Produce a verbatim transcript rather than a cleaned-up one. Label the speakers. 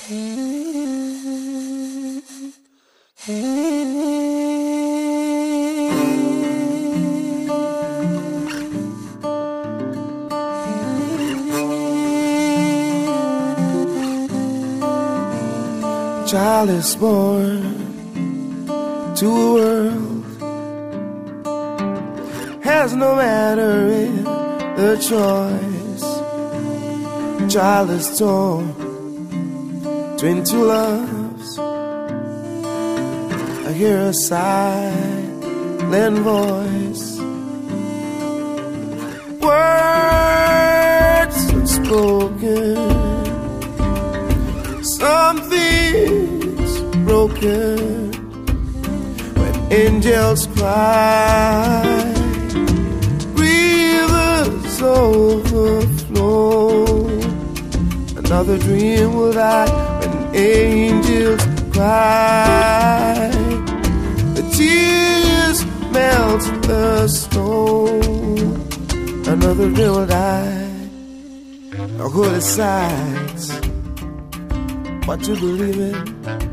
Speaker 1: Child is born to a world, has no matter in the choice. Child is torn between two loves. I hear a silent voice, words unspoken. Something's broken when angels cry, rivers overflow. Another dream will die when angels cry. The tears melt the snow. Another dream will die. Now who decides what to believe in?